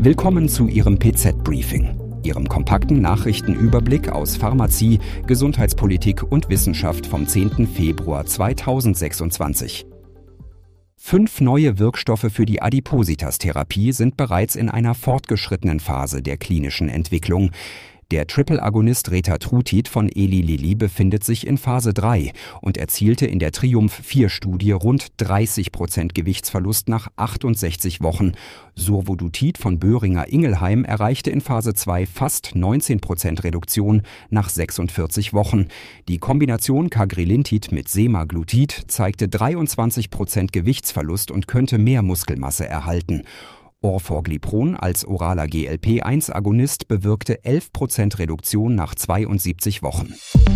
Willkommen zu Ihrem PZ-Briefing, Ihrem kompakten Nachrichtenüberblick aus Pharmazie, Gesundheitspolitik und Wissenschaft vom 10. Februar 2026. 5 neue Wirkstoffe für die Adipositas-Therapie sind bereits in einer fortgeschrittenen Phase der klinischen Entwicklung. Der Triple-Agonist Retatrutid von Eli Lilly befindet sich in Phase 3 und erzielte in der TRIUMPH-4-Studie rund 30% Gewichtsverlust nach 68 Wochen. Survodutid von Boehringer Ingelheim erreichte in Phase 2 fast 19% Reduktion nach 46 Wochen. Die Kombination Cagrilintid mit Semaglutid zeigte 23% Gewichtsverlust und könnte mehr Muskelmasse erhalten. Orforglipron als oraler GLP-1-Agonist bewirkte 11% Reduktion nach 72 Wochen.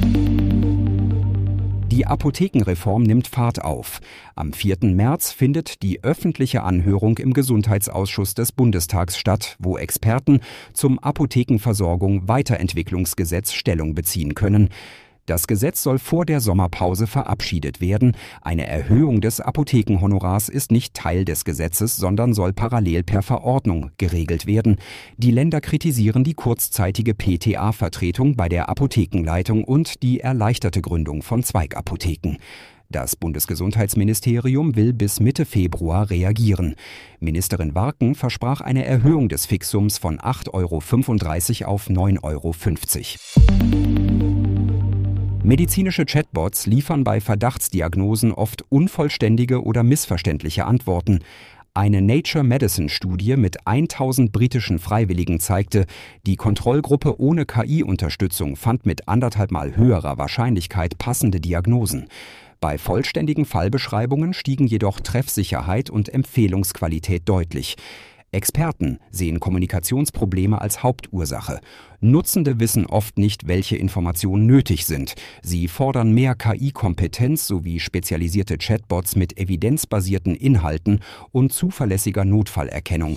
Die Apothekenreform nimmt Fahrt auf. Am 4. März findet die öffentliche Anhörung im Gesundheitsausschuss des Bundestags statt, wo Experten zum Apothekenversorgung-Weiterentwicklungsgesetz Stellung beziehen können. Das Gesetz soll vor der Sommerpause verabschiedet werden. Eine Erhöhung des Apothekenhonorars ist nicht Teil des Gesetzes, sondern soll parallel per Verordnung geregelt werden. Die Länder kritisieren die kurzzeitige PTA-Vertretung bei der Apothekenleitung und die erleichterte Gründung von Zweigapotheken. Das Bundesgesundheitsministerium will bis Mitte Februar reagieren. Ministerin Warken versprach eine Erhöhung des Fixums von 8,35 € auf 9,50 €. Medizinische Chatbots liefern bei Verdachtsdiagnosen oft unvollständige oder missverständliche Antworten. Eine Nature Medicine-Studie mit 1000 britischen Freiwilligen zeigte, die Kontrollgruppe ohne KI-Unterstützung fand mit 1,5-mal höherer Wahrscheinlichkeit passende Diagnosen. Bei vollständigen Fallbeschreibungen stiegen jedoch Treffsicherheit und Empfehlungsqualität deutlich. Experten sehen Kommunikationsprobleme als Hauptursache. Nutzende wissen oft nicht, welche Informationen nötig sind. Sie fordern mehr KI-Kompetenz sowie spezialisierte Chatbots mit evidenzbasierten Inhalten und zuverlässiger Notfallerkennung.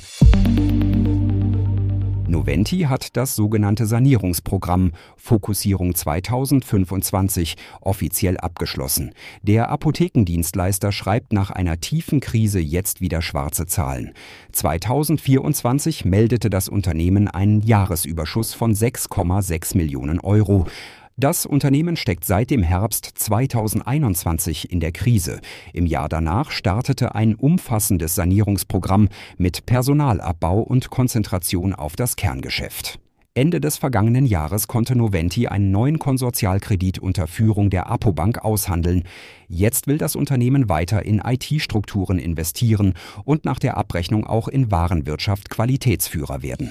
Noventi hat das sogenannte Sanierungsprogramm Fokussierung 2025 offiziell abgeschlossen. Der Apothekendienstleister schreibt nach einer tiefen Krise jetzt wieder schwarze Zahlen. 2024 meldete das Unternehmen einen Jahresüberschuss von 6,6 Millionen €. Das Unternehmen steckt seit dem Herbst 2021 in der Krise. Im Jahr danach startete ein umfassendes Sanierungsprogramm mit Personalabbau und Konzentration auf das Kerngeschäft. Ende des vergangenen Jahres konnte Noventi einen neuen Konsortialkredit unter Führung der Apobank aushandeln. Jetzt will das Unternehmen weiter in IT-Strukturen investieren und nach der Abrechnung auch in Warenwirtschaft Qualitätsführer werden.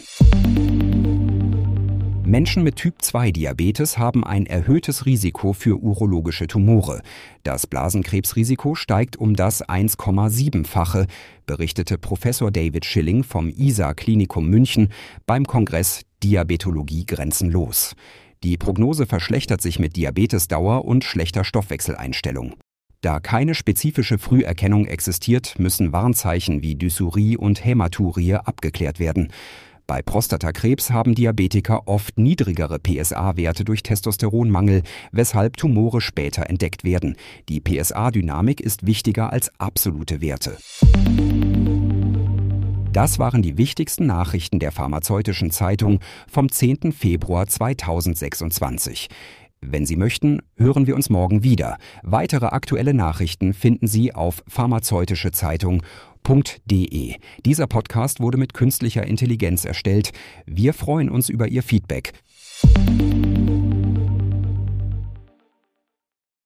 Menschen mit Typ-2-Diabetes haben ein erhöhtes Risiko für urologische Tumore. Das Blasenkrebsrisiko steigt um das 1,7-fache, berichtete Professor David Schilling vom ISA-Klinikum München beim Kongress Diabetologie grenzenlos. Die Prognose verschlechtert sich mit Diabetesdauer und schlechter Stoffwechseleinstellung. Da keine spezifische Früherkennung existiert, müssen Warnzeichen wie Dysurie und Hämaturie abgeklärt werden. Bei Prostatakrebs haben Diabetiker oft niedrigere PSA-Werte durch Testosteronmangel, weshalb Tumore später entdeckt werden. Die PSA-Dynamik ist wichtiger als absolute Werte. Das waren die wichtigsten Nachrichten der Pharmazeutischen Zeitung vom 10. Februar 2026. Wenn Sie möchten, hören wir uns morgen wieder. Weitere aktuelle Nachrichten finden Sie auf pharmazeutischezeitung.de. Dieser Podcast wurde mit künstlicher Intelligenz erstellt. Wir freuen uns über Ihr Feedback.